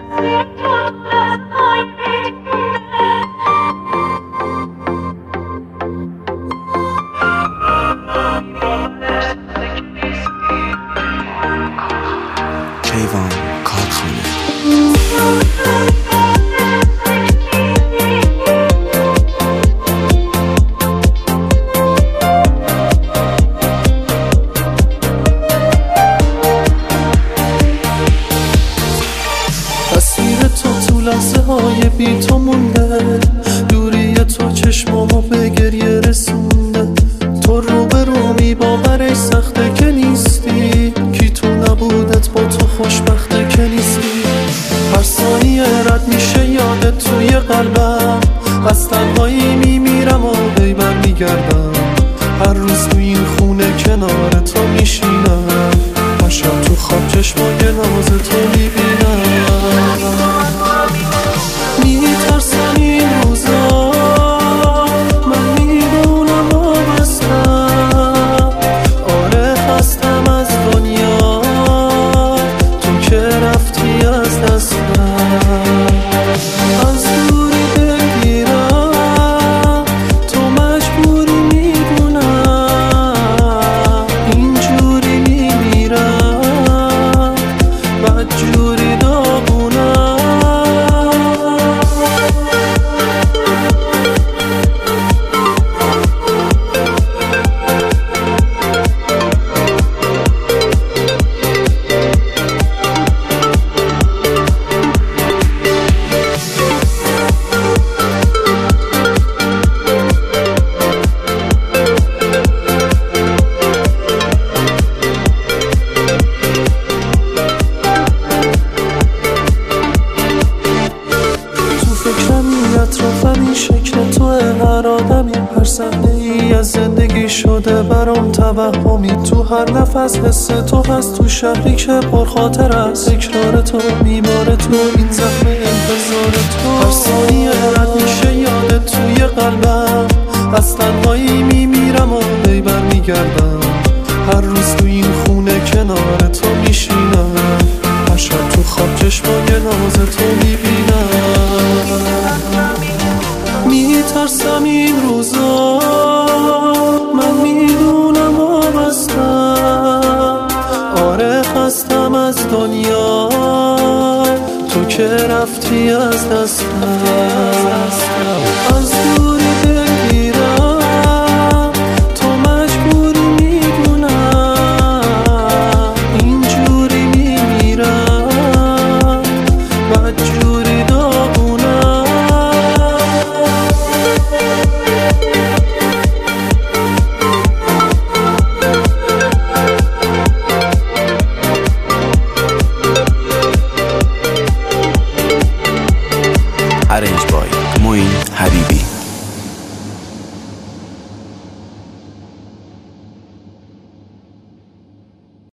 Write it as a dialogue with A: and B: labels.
A: کیوان کارخانه.
B: تصویر تو لحظه های بی تو مونده، دوری تو چشمامو به گریه رسونده. تو رو به رومی باورش سخته که نیستی، کی تو نبودت با تو خوشبخته که نیستی. هر ثانیه رد میشه یادت توی قلبم، از تنهایی میمیرم و هی برمیگردم. هر روز تو این خونه کنار تو میشینم، هر شب تو خواب چشمای ناز تو میبینم. میترسم این روزا، من میدونم وابستم. آره خستم از دنیا، تو که رفتی از دستم. از دوری بگیرم تو مجبوری، میدونم اینجوری میمیرم، بدجوری داغونم. اطرافم این شکل توه، هر آدمی هر صحنه ای از زندگی شده برام توهمی. تو هر نفس حس تو هست، تو شهری که پرخاطر است. تکرار تو، بیمار تو، این زخم انتظار تو. هر ثانیه رد میشه یادت توی قلبم، از تنهایی میمیرم و هی برمیگردم. هر روز تو این خونه کنار تو میشینم، هر شب تو خواب چشمای ناز تو میبینم. میترسم این روزا، من میدونم وابستم. آره خستم از دنیا، تو که رفتی از دستم. از دوری بگیرم تو مجبوری، میدونم اینجوری میمیرم، بدجوری داغونم.
A: ارنج بای موین حبیبی.